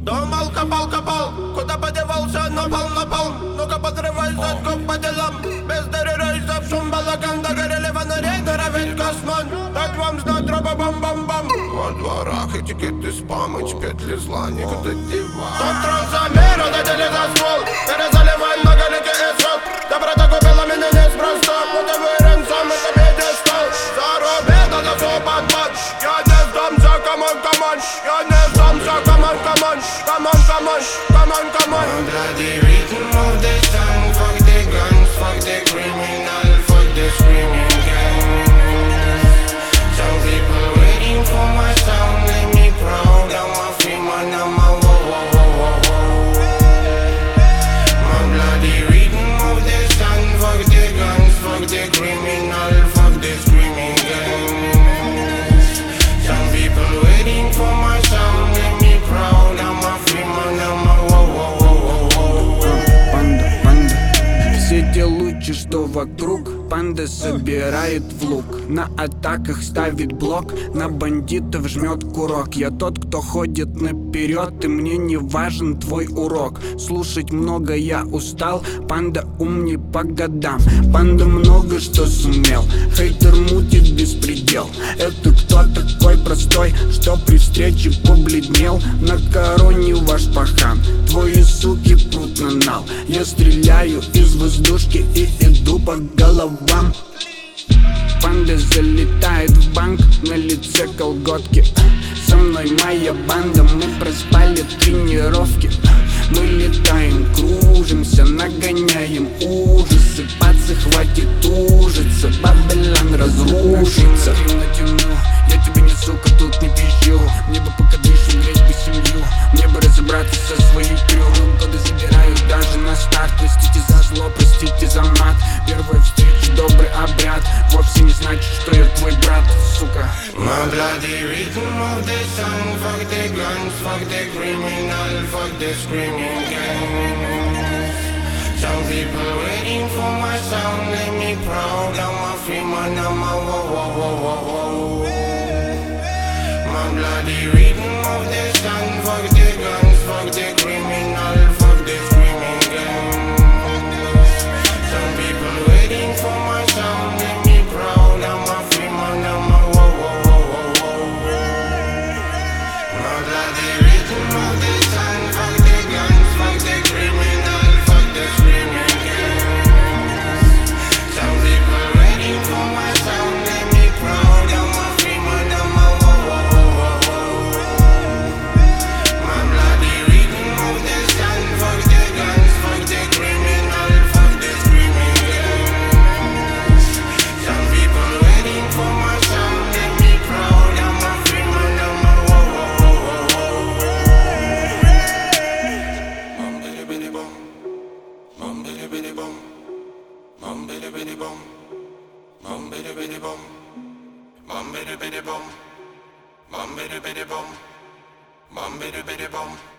Дом алкопал копал, куда подевался напал. Ну-ка подрывай задков по делам. Без дыры в шум балаган. Догорели фонари, дыра весь космон. Дать вам знать, тропа бам-бам-бам. Во дворах этикеты спам, эти петли зла никуда девать. Тот трансамер, дадели за ствол. Перезаливай многоликий исход. Доброта купила меня неспроста. Вот и вырен сам, это пьедестал. Заруби, надо все подмать. Я не сдамся, камон. Я не сдамся, камон. I'm bloody rhythm of the sun. Fuck the guns, fuck the criminal, fuck the screaming gang. Some people waiting for my sound, let me proud. I'm a free man, I'm a whoa. My bloody rhythm of the sun. Fuck the guns, fuck the criminal, fuck the screaming gang. Some people waiting for my sound, let me proud. I'm a free man, I'm a Все те лучи, что вокруг, панда собирает в лук. На атаках ставит блок, на бандитов жмет курок. Я тот, кто ходит наперед, и мне не важен твой урок. Слушать много я устал, панда умней по годам. Панда много что сумел, хейтер мутит беспредел. Это кто такой простой, что при встрече побледнел? На короне ваш пахан, твои суки прут на нал. Я стреляю из воздушки и иду по головам. Панда залетает в банк, на лице колготки. Со мной моя банда, мы проспали тренировки. Мы летаем, кружимся, нагоняем ужасы. Пацы, хватит ужиться, Бабилон разрушится. Натяну, я тебе не сука, тут не пищу. Мне бы пока дышу, греть бы семью. Мне бы разобраться со своей крюком. Годы забирают даже на старт. Простите за зло, простите за мат. Первая встреча, добрый обряд. Вовсе не значит, что я твой брат, сука. My bloody rhythm of the sun. Fuck the guns, fuck the criminal, fuck the screaming gang. Some people waiting for my sound, let me proud. I'm a free man, I'm a whoa. My bloody rhythm of the sun. Fuck the guns, fuck the criminal, fuck the screaming gang. Some people waiting for my sound, let me proud. I'm a free man, I'm a whoa. My bloody rhythm of the sun. Fuck the guns, fuck the criminal, fuck the screaming gang. Some people waiting for my sound, let me proud. I'm a free man, I'm a whoa. My bloody rhythm of the sun. Fuck the guns, fuck the criminal, fuck the screaming gang. Some people waiting for my sound, let me proud. I'm a free man, I'm a whoa. Bum bidi bidi bum, bum bidi bidi bum, bum bidi bidi bum, bum bidi bidi bum, bum bidi bidi bum, bum bidi bidi bum, bum bidi bidi bum.